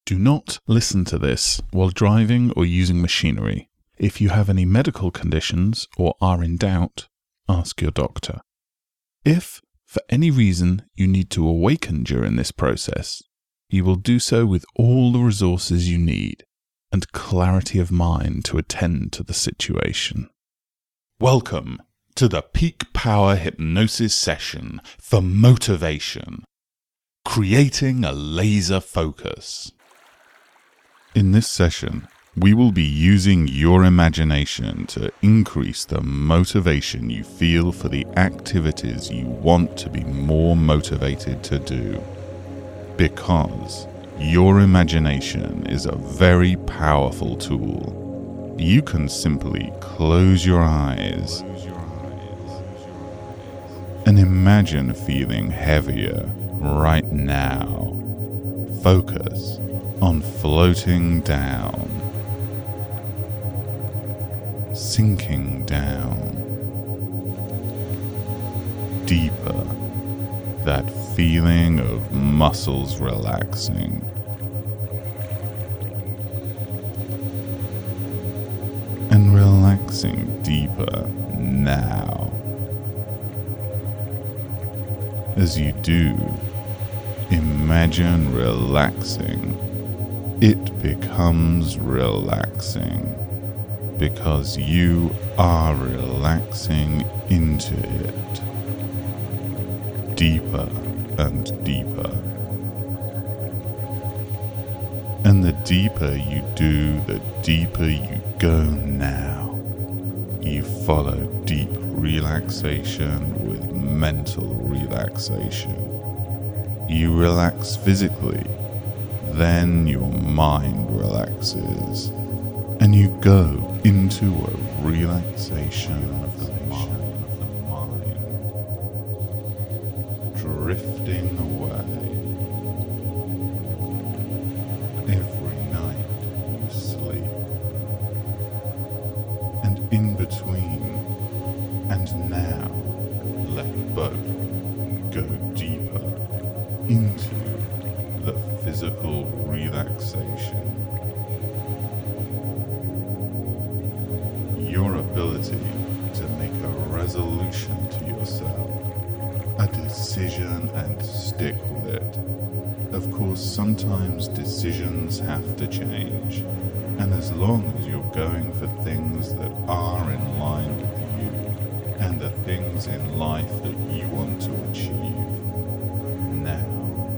Do not listen to this while driving or using machinery. If you have any medical conditions or are in doubt, ask your doctor. If, for any reason, you need to awaken during this process, you will do so with all the resources you need and clarity of mind to attend to the situation. Welcome to the Peak Power Hypnosis Session for Motivation. Creating a laser focus. In this session, we will be using your imagination to increase the motivation you feel for the activities you want to be more motivated to do. Because your imagination is a very powerful tool. You can simply close your eyes and imagine feeling heavier right now. Focus on floating down, sinking down, deeper, that feeling of muscles relaxing. And relaxing deeper now. As you do, imagine relaxing. It becomes relaxing because you are relaxing into it. Deeper and deeper. And the deeper you do, the deeper you go now. You follow deep relaxation with mental relaxation. You relax physically. Then your mind relaxes, and you go into a relaxation of the mind, drifting away. Every night you sleep, and in between and now, let both go deeper into the physical relaxation. Your ability to make a resolution to yourself, a decision, and stick with it. Of course, sometimes decisions have to change, and as long as you're going for things that are in line with you and the things in life that you want to achieve, now,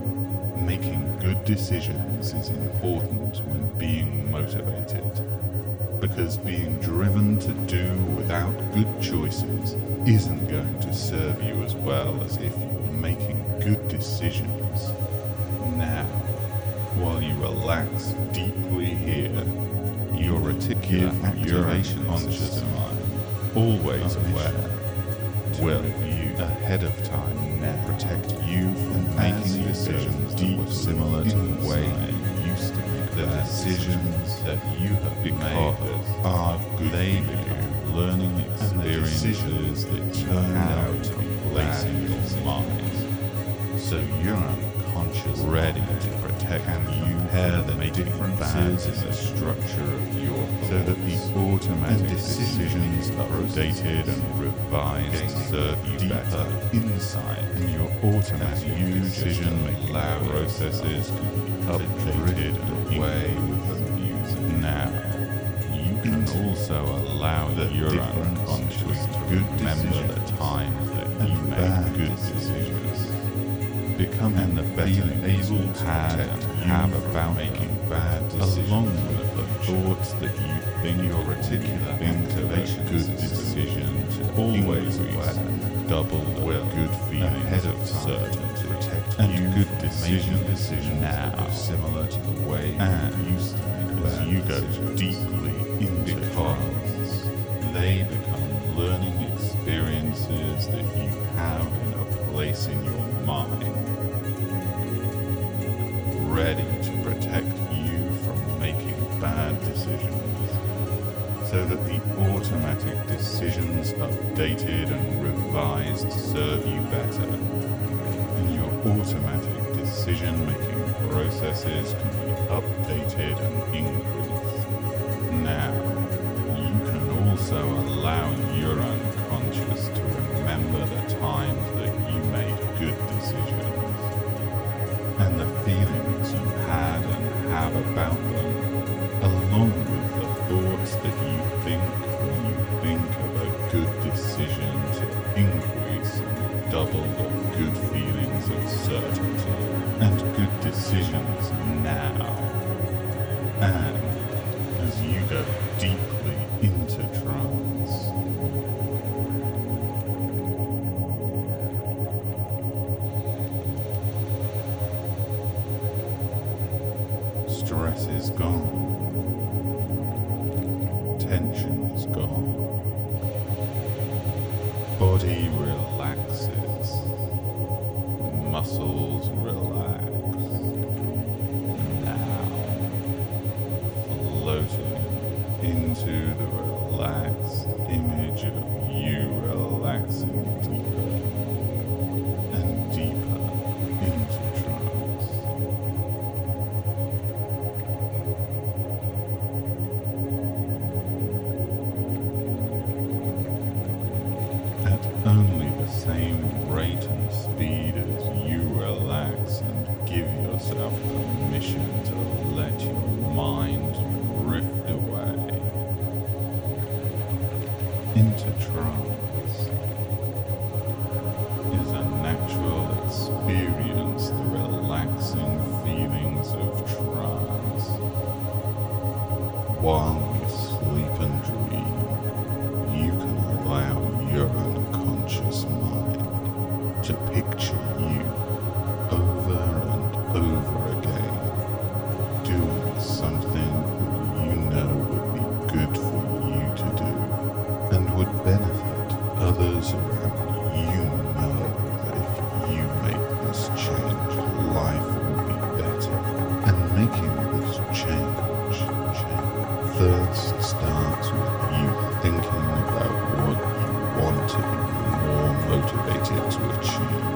making good decisions is important when being motivated, because being driven to do without good choices isn't going to serve you as well as if you were making good decisions. Now, while you relax deeply here, your reticular activation conscious mind, always aware, will ahead of time now protect you from making decisions that were similar to the way you used to make the decisions that you have made are good. They become learning experiences that turn out to be placing your mind. So you're unconscious, ready to protect and you compare the differences in the structure of your thoughts, so that the automatic decisions are updated and revised to serve you better insight, and your automatic decision-making processes can be updated and away with the music. Now, you can also allow your unconscious to remember the times that you made good decisions. Becoming the feeling able to have about making bad decisions, along with the thoughts that you think your reticular activation good decision to always double the good feeling ahead of certain to protect and you good decision now similar to the way you used to make as you go deeply into because they become learning experiences that you have in a place in your mind, ready to protect you from making bad decisions, so that the automatic decisions updated and revised serve you better, and your automatic decision-making processes can be updated motivated and increase. Now, you can also allow your unconscious to remember the times that you made good decisions and the feelings you had and have about them, along with the thoughts that you think when you think of a good decision to increase and double the good feelings of certainty and good decisions now. And as you go deeply into trance, stress is gone, tension is gone, body relaxes, muscles relax. Now, floating into the relaxed image of you relaxing deeper and deeper into trance. At only the same rate and speed as you relax and give yourself permission to let your mind drift away into trance is a natural experience, the relaxing feelings of trance. While you sleep and dream, you can allow your unconscious mind to picture you over and over again doing something that you know would be good for you to do and would benefit others around you. You know that if you make this change, life will be better. And making this change first starts with you thinking about what you want to be more motivated to achieve,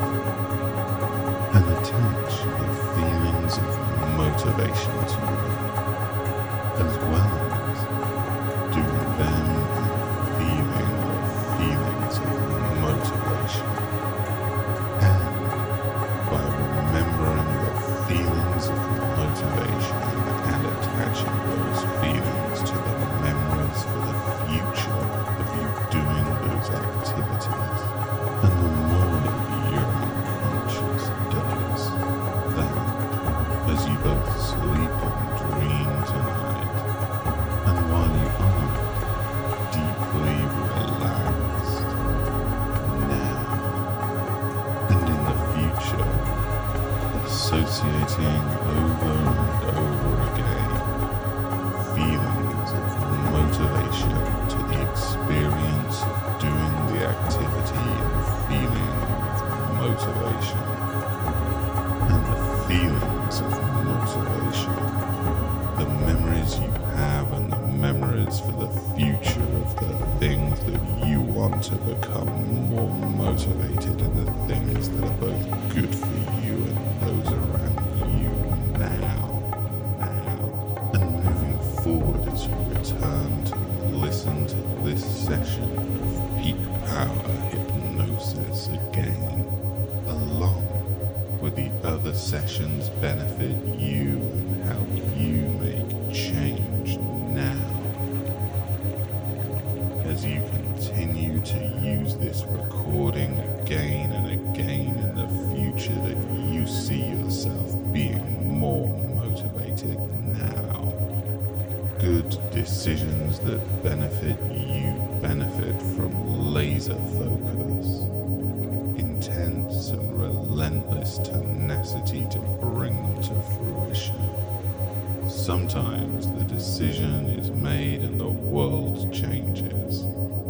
and attach the feelings of motivation to them, as well as doing them and feeling the feelings of motivation. And by remembering the feelings of motivation and attaching those feelings to the memories for the future of you doing those activities, and the more your unconscious does that, as you both sleep and dream tonight, and while you are deeply relaxed now and in the future, associating over and over again feelings of motivation to the experience of doing the activity and feeling of motivation, and the feelings of motivation, the memories you have and the memories for the future of the things that you want to become more motivated, and the things that are both good for you and those around you now. And moving forward as you return to listen to this session of Peak Power Hypnosis again, along with the other sessions benefit you and help you make change now. As you continue to use this recording again and again in the future, that you see yourself being more motivated now. Good decisions that benefit you benefit from laser focus, intense and relentless tenacity to bring them to fruition. Sometimes the decision is made and the world changes.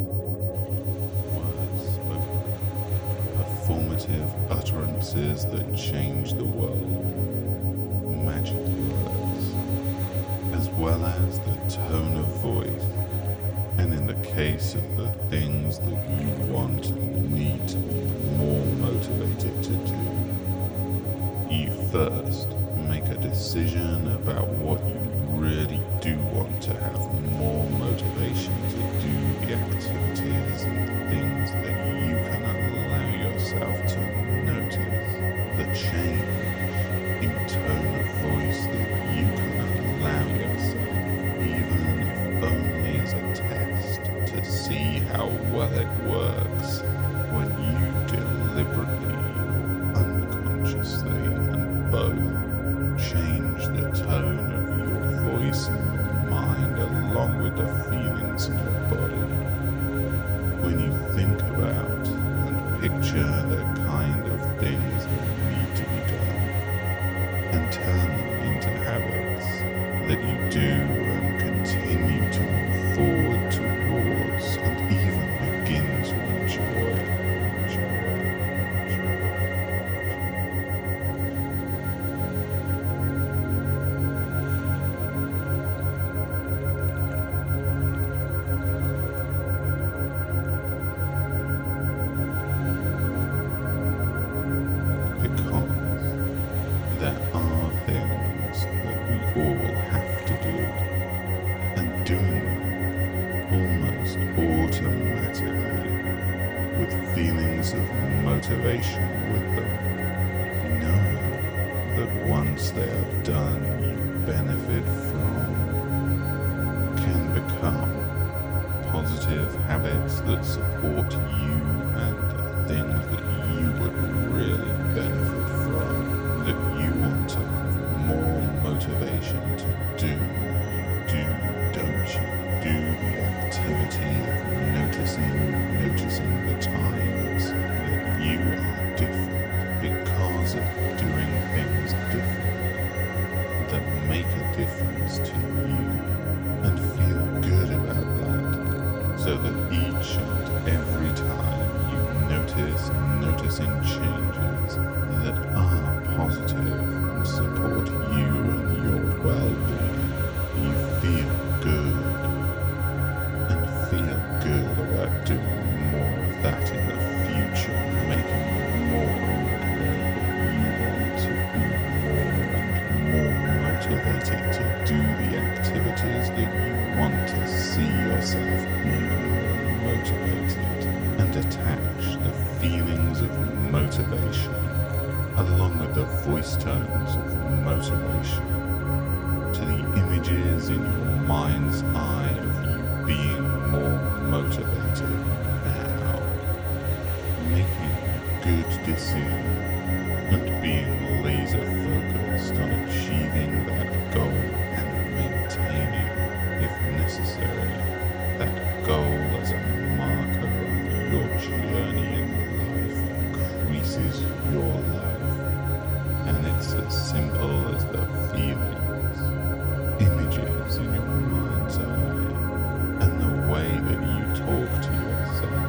Words spoken, performative utterances that change the world, magic words, as well as the tone of voice, and in the case of the things that you want and need to be more motivated to do, you first make a decision about what you well it works when you deliberately, unconsciously, and both change the tone of your voice and your mind along with the feelings in your body. When you think about and picture the kind of things that need to be done and turn them into habits that you do and continue to move forward towards and even begin to enjoy. Motivation with them, knowing that once they are done, you benefit from, can become positive habits that support you and the things that you would really benefit from, that you want to have more motivation to do. You do, don't you? Do the activity of noticing the times you are different because of doing things differently that make a difference to you, and feel good about that, so that each and every time you noticing changes that are positive and support you and your well-being, you feel good and feel good about doing more of that in the future, making you more aware that you want to be more and more motivated to do the activities that you want to see yourself being motivated, and attach the feelings of motivation along with the voice tones of motivation to the images in your mind's eye of you being more motivated now, making a good decision and being laser focused on achieving that goal and maintaining, if necessary, that goal as a marker on your journey in life increases your life. And it's as simple as the feelings, images in your mind's eye, and the way that you talk to yourself,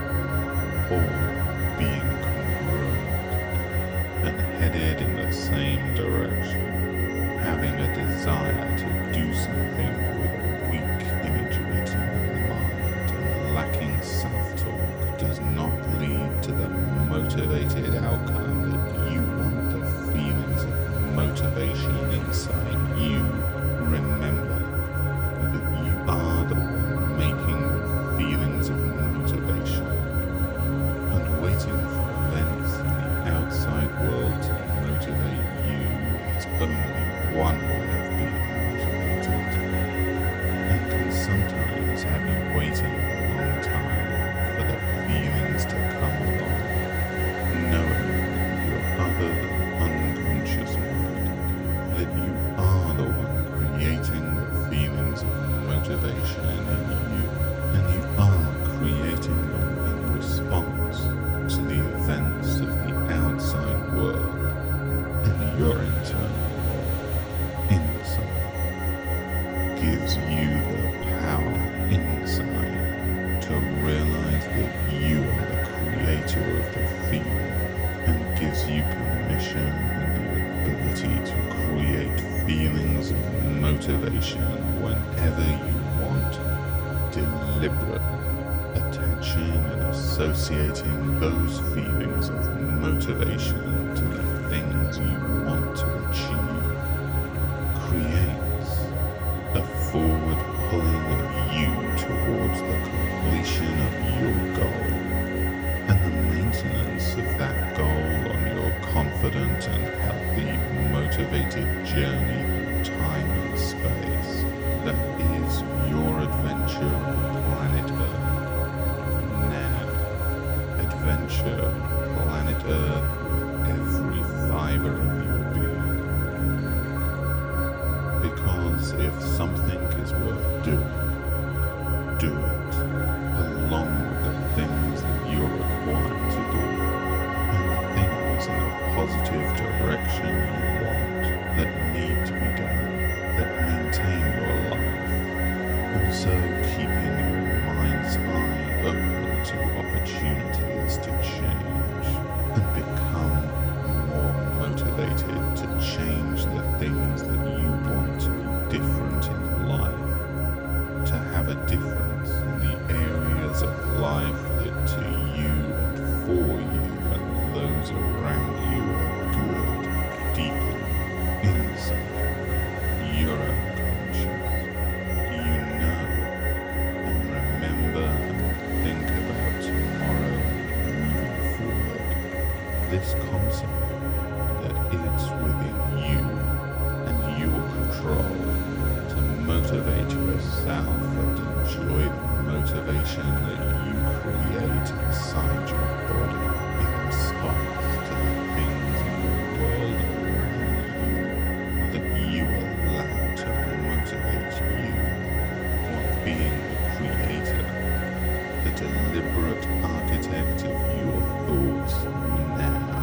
all being congruent and headed in the same direction, having a desire to do something with weak imagery to your mind, and lacking self-talk does not lead to the motivated outcome that you want. The feelings of motivation inside you, remember that you are the one making the feelings of motivation, and waiting for events in the outside world to motivate you is only one way of being motivated, and can sometimes have you waiting a long time for the feelings to come along, knowing that you're other than unconscious mind, that you are the one creating the feelings of motivation in you, and you are creating them in response to the events of the outside world, and your internal world inside gives you the power inside to realize that you are the creator of the feeling, and gives you permission and the ability to create feelings of motivation whenever you want, deliberately attaching and associating those feelings of motivation to the things you want to achieve, creates a forward pulling of you towards the completion of your goal, and the maintenance of that goal on your confident and healthy, motivated journey through time and space that is your adventure on planet Earth. is if something is worth doing, do it, along with the things that you're required to do, and the things in the positive direction you want that need to be done, that maintain your life. Also keeping your mind's eye open to opportunities to change and become more motivated to change the things that you want to be different in life, to have a difference in the areas of life that to you and for you and those around you are good, deeply inside your unconscious. You know and remember and think about tomorrow moving forward. This concept that it's within you and your control to motivate yourself and enjoy the motivation that you create inside your body in response to the things in the world around you that you allow to motivate you while being the creator, the deliberate architect of your thoughts now.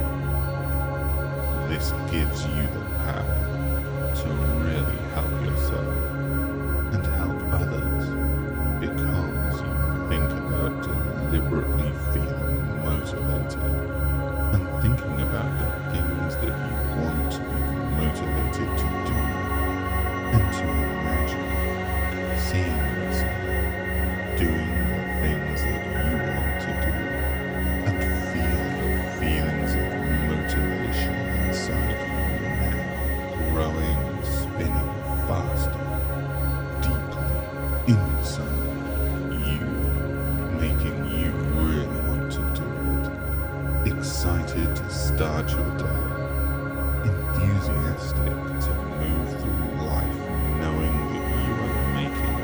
This gives you the power to really help yourself and help others because you think about deliberately feeling motivated and thinking about the things that you want to be motivated to do and to imagine seeing yourself doing the things that you want to do and feel the feelings of motivation inside you now, growing and spinning faster, deeply inside you, making you really want to do it, excited to start your day, enthusiastic to move through life knowing that you are making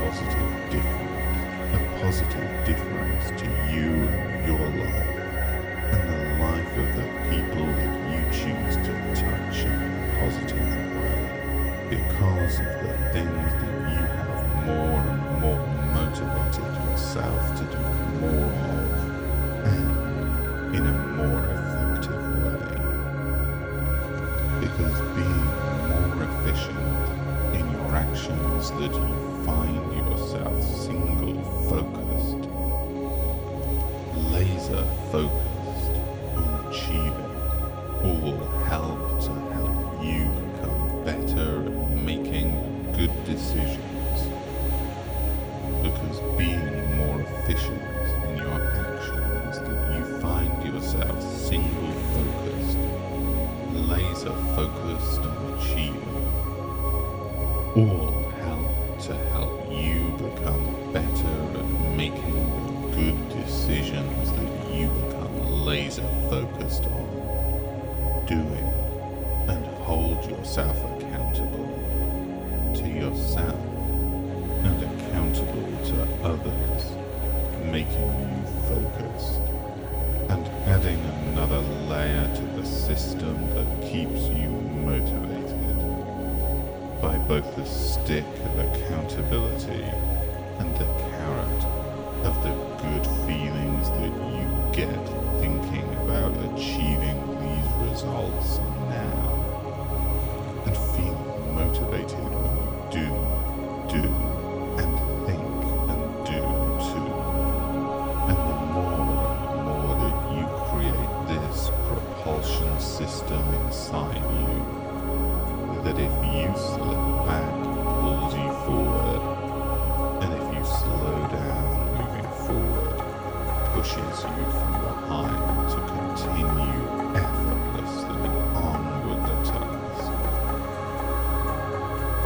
a positive difference to you and your life and the life of the people that you choose to touch in a positive way because of the things that you have more and more motivated yourself to do more of and in a more effective way. Because being more efficient in your actions that you find yourself single-focused, laser-focused on achieving, all help to help you become better at making good decisions. Because being more efficient in your actions that you find yourself single-focused, laser-focused on achieving, all help to help you become better at making the good decisions that you become laser-focused on doing, and hold yourself accountable to yourself and accountable to others, making you focused and adding another layer to the system that keeps you motivated by both the stick of accountability and the carrot of the good feelings that you get thinking about achieving these results now, and feeling motivated when you do, and think and do too. And the more that you create this propulsion system inside you, that if you slip back, pulls you forward, and if you slow down moving forward, pushes you from behind to continue effortlessly on with the task.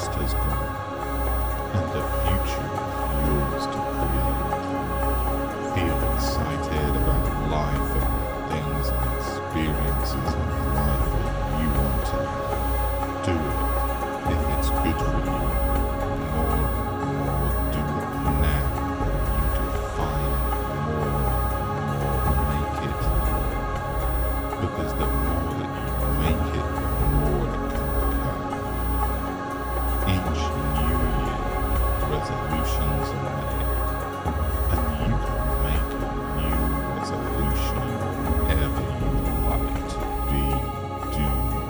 past has gone, and the future is yours to create. Feel excited about life and the things and experiences of life that you want to have. Do it if it's good for you. More and more, do it now. You define more and more, make it. Because the more that you make it, the more it can become. Each new year, resolutions are made, and you can make a new resolution whatever you like to be, do.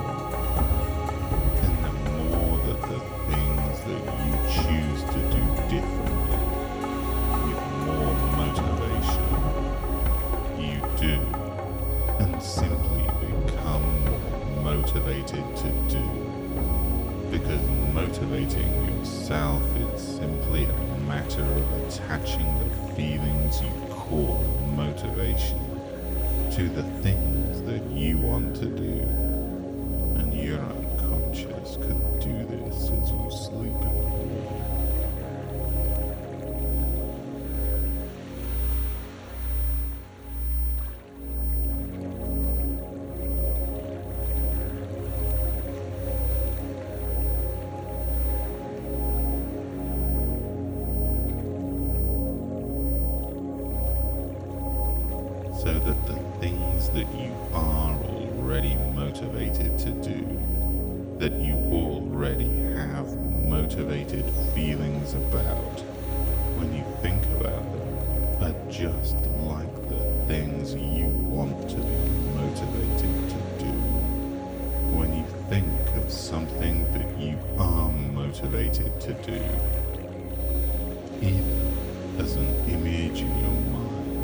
And the more that the things that you choose to do differently, with more motivation, you do, and simply become more motivated to do. Because motivating yourself is simply a matter of attaching the feelings you call motivation to the things that you want to do. And your unconscious can do this as you sleep in the morning. So that the things that you are already motivated to do, that you already have motivated feelings about, when you think about them, are just like the things you want to be motivated to do. When you think of something that you are motivated to do, even as an image in your mind,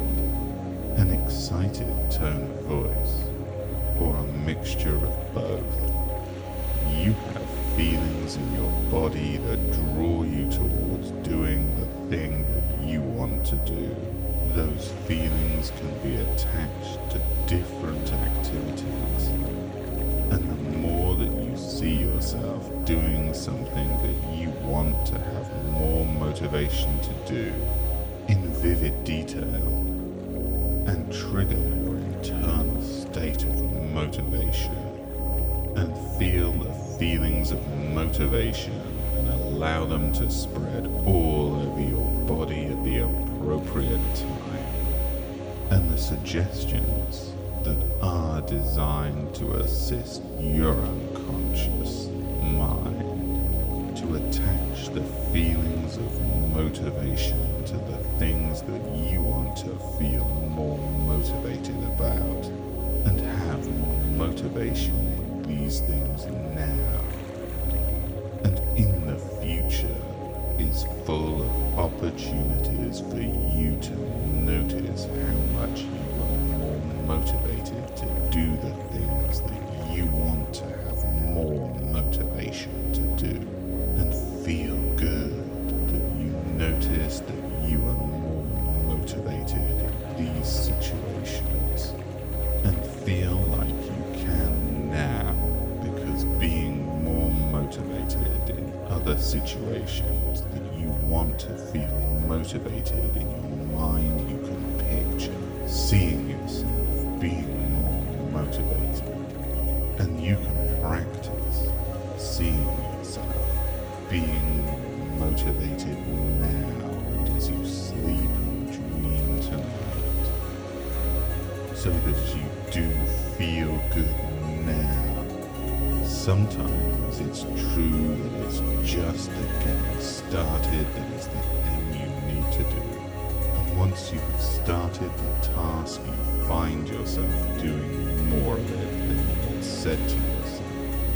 an excited tone of voice, or a mixture of both, you have feelings in your body that draw you towards doing the thing that you want to do. Those feelings can be attached to different activities, and the more that you see yourself doing something that you want to have more motivation to do, in vivid detail, and trigger your internal state of motivation, and feel the feelings of motivation and allow them to spread all over your body at the appropriate time. And the suggestions that are designed to assist your unconscious mind to attach the feelings of motivation to the things that you want to feel more motivated about, and have more motivation in these things now. And in the future is full of opportunities for you to notice how much you are more motivated to do the things that you want to have more motivation to do, and feel good that you notice that you are more motivated in these situations, and feel like you can now, because being more motivated in other situations that you want to feel motivated in your mind, you can picture seeing yourself being more motivated, and you can practice seeing yourself being motivated now and as you sleep and dream tonight, so that you do feel good now. Sometimes it's true that it's just the getting started that is the thing you need to do. And once you have started the task, you find yourself doing more of it than you had said to yourself,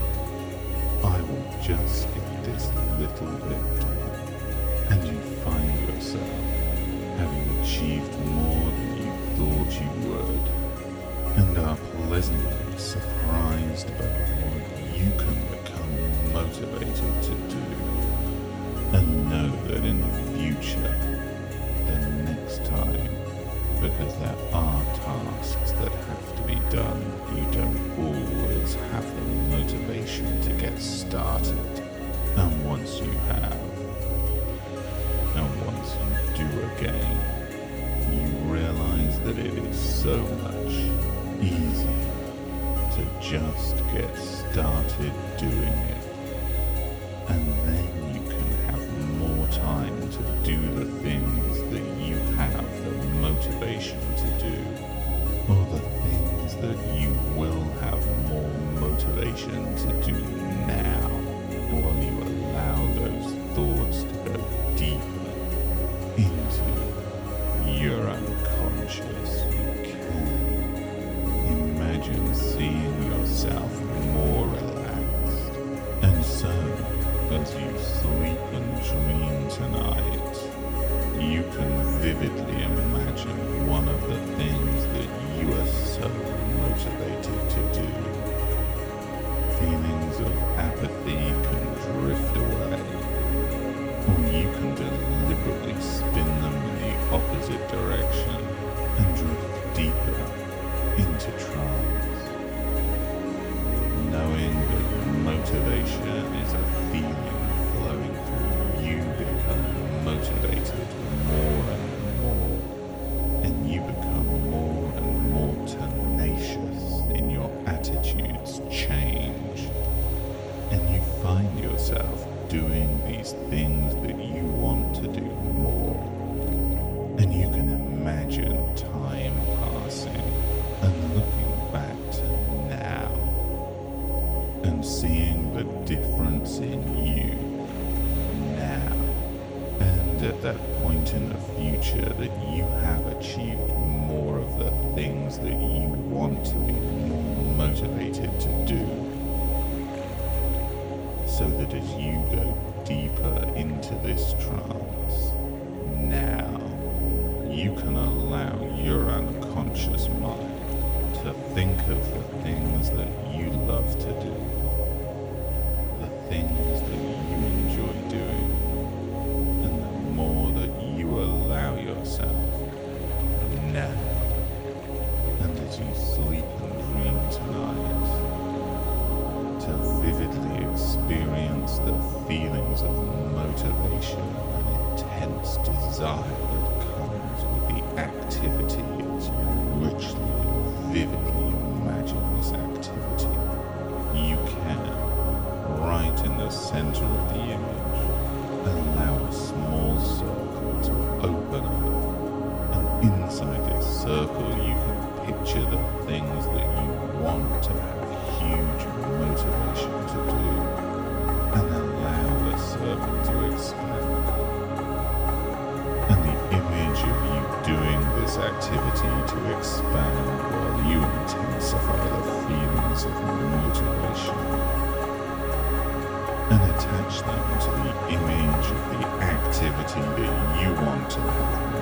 I will just get this little bit done. And you find yourself having achieved more than you thought you would, and are pleasantly surprised about what you can become motivated to do. And know that in the future, the next time, because there are tasks that have to be done, you don't always have the motivation to get started. And once you have, and once you do again, you realize that it is so much easier to just get started doing it. And then you can have more time to do the things that you have the motivation to do, or the things that you will have more motivation to do now, while you allow those thoughts to go deeper into your unconscious. You can imagine seeing yourself more relaxed, and so as you sleep and dream tonight, you can vividly imagine one of the things that you are so motivated to do. Feelings of apathy can drift away, or you can deliberately spin them in the opposite direction and drift deeper into trance. Knowing that motivation is a feeling flowing through you, become motivated more and more, and you become more and more tenacious in your attitudes change, and you find yourself doing these things that you want to do more, and you can imagine time passing and looking back to now and seeing the difference in you now, and at that point in the future that you have achieved more of the things that you want to be more motivated to do, so that as you go deeper into this trance, now you can allow your unconscious mind to think of the things that you love to do, the things that you enjoy doing, and the more that you allow yourself now, and as you sleep and dream tonight, to vividly experience the feelings of motivation and intense desire that comes with the activity as you richly and vividly imagine this activity. You can, right in the center of the image, allow a small circle to open up, and inside this circle you can picture the things that you want to have huge motivation to do, and allow the circle to expand. And the image of you doing this activity to expand while you intensify the feelings of motivation, and attach them to the image of the activity that you want to have